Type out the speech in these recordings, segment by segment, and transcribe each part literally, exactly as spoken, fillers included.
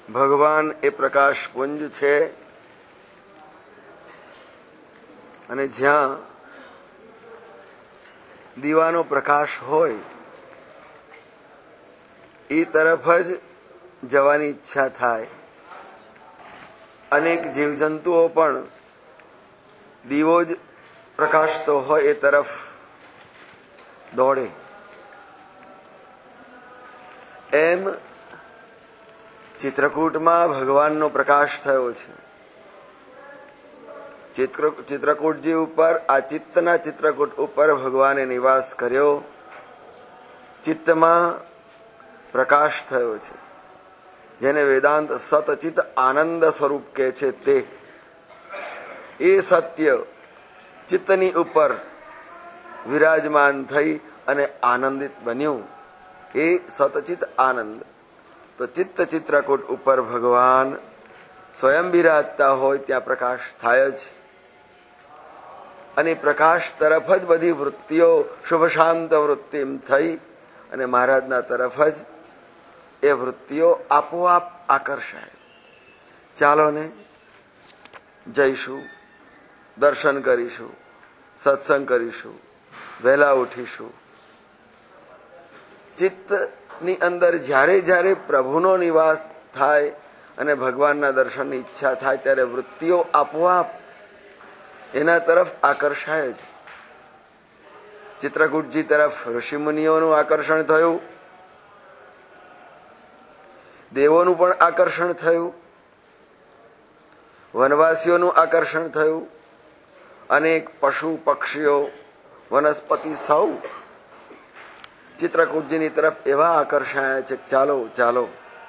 ભગવાન એ પ્રકાશ પુંજ છે અને જ્યાં દીવાનો પ્રકાશ હોય એ તરફ જ જવાની ઈચ્છા થાય. અનેક જીવજંતુઓ પણ દીવો જ પ્રકાશતો હોય એ તરફ દોડે. એમ ચિત્રકૂટમાં ભગવાનનો પ્રકાશ થયો છે. ચિત્ર ચિત્રકૂટજી ઉપર, આ ચિત્તના ચિત્રકૂટ ઉપર ભગવાને નિવાસ કર્યો. ચિત્તમાં પ્રકાશ થયો છે, જેને વેદાંત સતચિત આનંદ સ્વરૂપ કહે છે. તે એ સત્ય ચિત્તની ઉપર વિરાજમાન થઈ અને આનંદિત બન્યું. એ સતચિત આનંદ. તો ચિત્ત ચિત્રકૂટ ઉપર ભગવાન સ્વયં બિરાજતા હોય ત્યાં પ્રકાશ થાય જ. અને પ્રકાશ તરફ જ બધી વૃત્તિઓ શુભ શાંત વૃત્તિ થઈ અને મહારાજના તરફ જ એ વૃત્તિઓ આપોઆપ આકર્ષાય. ચાલો ને જઈશું, દર્શન કરીશું, સત્સંગ કરીશું, વહેલા ઉઠીશું. ચિત્તની અંદર જ્યારે જ્યારે પ્રભુનો નિવાસ થાય અને ભગવાનના દર્શનની ઈચ્છા થાય ત્યારે વૃત્તિઓ આપોઆપ એના તરફ આકર્ષાય જ. ચિત્રકૂટજી તરફ ઋષિમુનિઓનું આકર્ષણ થયું, દેવોનું પણ આકર્ષણ થયું, વનવાસીઓનું આકર્ષણ થયું, અનેક પશુ પક્ષીઓ વનસ્પતિ સૌ ચિત્રકૂટજીની તરફ એવા આકર્ષાયા છે. ચાલો ચાલો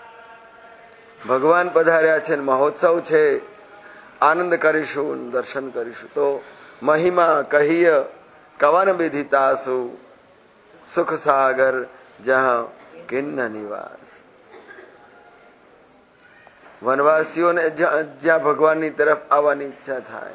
ભગવાન પધાર્યા છે, મહોત્સવ છે, આનંદ કરીશું, દર્શન કરીશું. તો મહિમા કહીય કવન વિધિતાસુ, સુખ સાગર જહાં કિન્ન નિવાસ. વનવાસીઓને જ્યાં ભગવાનની તરફ આવવાની ઈચ્છા થાય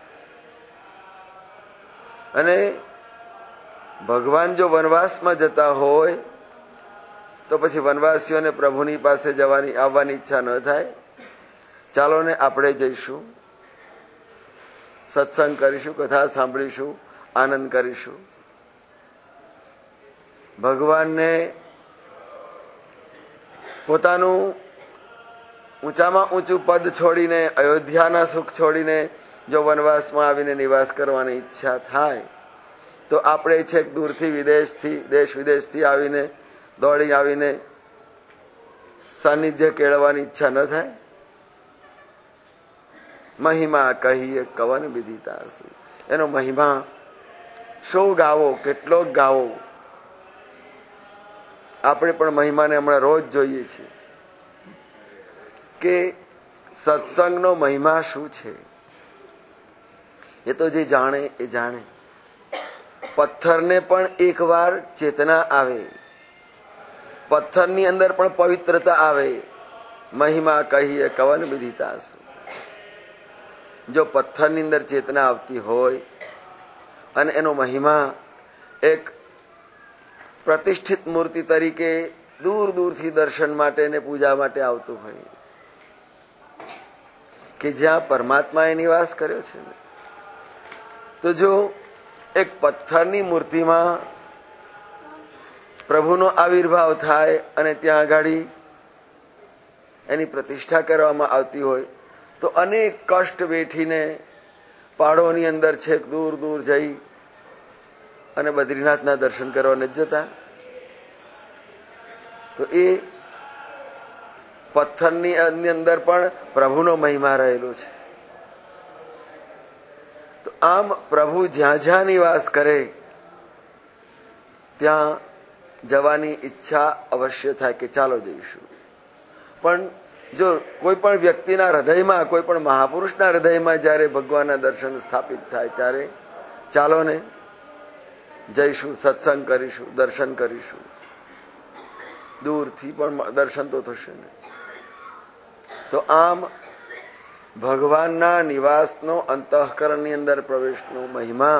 અને ભગવાન જો વનવાસમાં જતા હોય તો પછી વનવાસીઓને પ્રભુની પાસે જવાની આવવાની ઈચ્છા ન થાય. ચાલો ને આપણે જઈશું, સત્સંગ કરીશું, કથા સાંભળીશું, આનંદ કરીશું. ભગવાનને પોતાનું ઊંચામાં ઊંચું પદ છોડીને, અયોધ્યાના સુખ છોડીને જો વનવાસમાં આવીને નિવાસ કરવાની ઈચ્છા થાય તો આપણે છેક દૂરથી વિદેશથી દેશ વિદેશથી આવીને દોડી આવીને સાનિધ્ય કેળવવાની ઈચ્છા ન થાય. મહિમા કહીએ કવન વિધિતાસુ. એનો મહિમા શું ગાવો, કેટલો ગાવો. આપણે પણ મહિમાને હમણાં રોજ જોઈએ છીએ કે સત્સંગનો મહિમા શું છે. એ તો જે જાણે એ જાણે. પથ્થરને પણ એકવાર ચેતના આવે, પથ્થરની અંદર પણ પવિત્રતા આવે. મહિમા કહીએ કવન વિધિતાસુ. જો પથ્થરની અંદર ચેતના આવતી હોય અને એનો મહિમા એક પ્રતિષ્ઠિત મૂર્તિ તરીકે દૂર દૂરથી દર્શન માટે ને પૂજા માટે આવતું હોય કે જ્યાં પરમાત્માએ નિવાસ કર્યો છે ને, તો જો એક પથ્થરની મૂર્તિમાં પ્રભુનો આવિર્ભાવ થાય અને ત્યાં આગળ એની પ્રતિષ્ઠા કરવામાં આવતી હોય તો અનેક કષ્ટ વેઠીને પહાડોની અંદર છેક દૂર દૂર જઈ અને બદ્રીનાથના દર્શન કરવા નથી જતા. તો એ પથ્થરની અંદર પણ પ્રભુનો મહિમા રહેલો છે. તો આમ પ્રભુ જ્યાં જ્યાં નિવાસ કરે ત્યાં જવાની ઈચ્છા અવશ્ય થાય કે ચાલો જઈશું. પણ જો કોઈ પણ વ્યક્તિના હૃદયમાં, કોઈ પણ મહાપુરુષના હૃદયમાં જ્યારે ભગવાનના દર્શન સ્થાપિત થાય ત્યારે ચાલો ને જઈશું, સત્સંગ કરીશું, દર્શન કરીશું. દૂરથી પણ દર્શન તો થશે ને. તો આમ ભગવાનના નિવાસનો અંતઃકરણની અંદર પ્રવેશનો મહિમા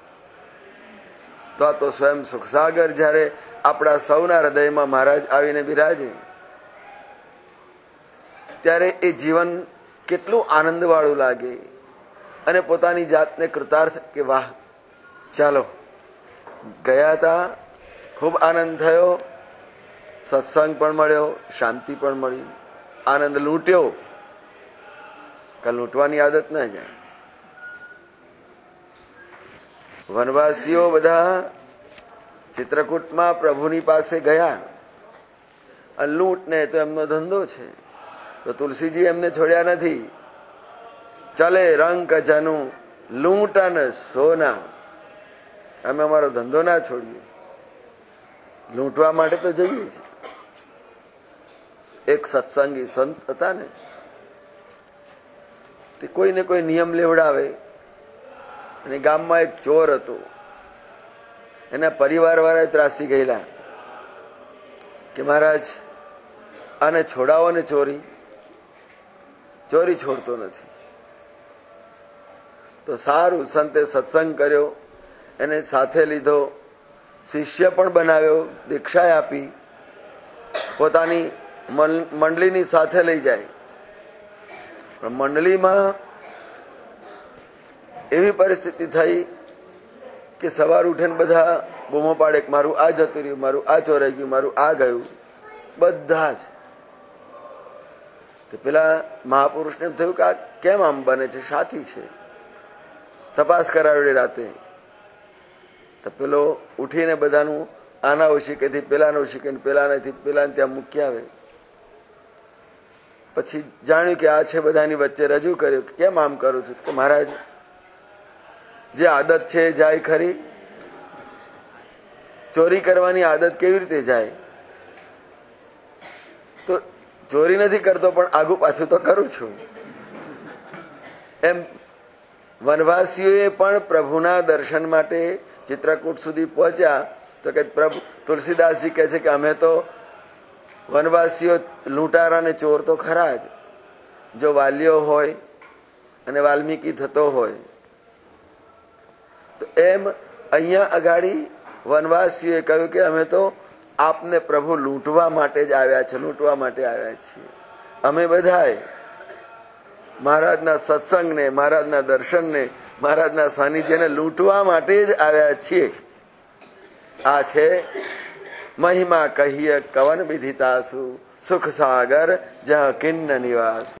તો આ તો સ્વયં સુખસાગર જ્યારે આપણા સૌના હૃદયમાં મહારાજ આવીને બિરાજે ત્યારે એ જીવન કેટલું આનંદવાળું લાગે અને પોતાની જાતને કૃતાર્થ કે વાહ ચાલો ગયા હતા, ખૂબ આનંદ થયો, સત્સંગ પણ મળ્યો, શાંતિ પણ મળી, આનંદ લૂંટ્યો. કે લૂંટવાની આદત ના જાય. વનવાસીઓ બધા ચિત્રકૂટમાં પ્રભુની પાસે ગયા અને લૂંટ ને તો એમનો ધંધો છે, તો તુલસીજી એમને છોડ્યા નથી. ચાલે રંગ જાનું લૂંટન સોના, અમે અમારો ધંધો ના છોડીએ, લૂંટવા માટે તો જઈએ છીએ. એક સત્સંગી સંત હતા ને, તે કોઈને કોઈ નિયમ લેવડાવે અને ગામમાં એક ચોર હતો, એના પરિવાર વાળા ત્રાસી ગયેલા કે મહારાજ આને છોડાવો ને, ચોરી ચોરી છોડતો નથી. તો સારું, સંતે સત્સંગ કર્યો, એને સાથે લીધો, શિષ્ય પણ બનાવ્યો, દીક્ષા આપી, પોતાની મંડળીની સાથે લઈ જાય. પણ મંડળીમાં એવી પરિસ્થિતિ થઈ કે સવાર ઉઠીને બધા બૂમો પાડે કે મારું આ જતું રહ્યું, મારું આ ચોરાઈ ગયું, મારું આ ગયું, બધા જ. પેલા મહાપુરુષને એમ થયું કે આ કેમ આમ બને છે, સાથી છે. તપાસ કરાવી રાતે, તો પેલો ઉઠીને બધાનું આના ઓશીકેથી પેલાના ઓશીકે, પેલાનાથી પેલાને ત્યાં મૂકી આવે. પછી જાણ્યું કે આ છે, બધાની વચ્ચે રજૂ કર્યું કે કેમ આમ કરું છું. કે મહારાજ જે આદત છે જાય ખરી, ચોરી કરવાની આદત કેવી રીતે જાય? તો ચોરી નથી કરતો પણ આગુ પાછું તો કરું છું. એમ વનવાસીઓએ પણ પ્રભુના દર્શન માટે ચિત્રકૂટ સુધી પહોંચ્યા તો કે પ્રભુ તુલસીદાસજી કહે છે કે અમે તો વનવાસીઓ લૂંટારા ને ચોર તો ખરા જ. જો વાલીઓ હોય અને વાલ્મીકી થતો હોય તો એમ અહીંયા અગાડી વનવાસીઓએ કહ્યું કે અમે તો આપને પ્રભુ લૂંટવા માટે જ આવ્યા છે, લૂંટવા માટે આવ્યા છીએ. અમે બધાએ મહારાજના સત્સંગને, મહારાજના દર્શનને, મહારાજના સાનિધ્યને લૂંટવા માટે જ આવ્યા છીએ. આ છે મહિમા કહીએ કવન વિધિતાસુ, સુખ સાગર જહ કિન્ન નિવાસ.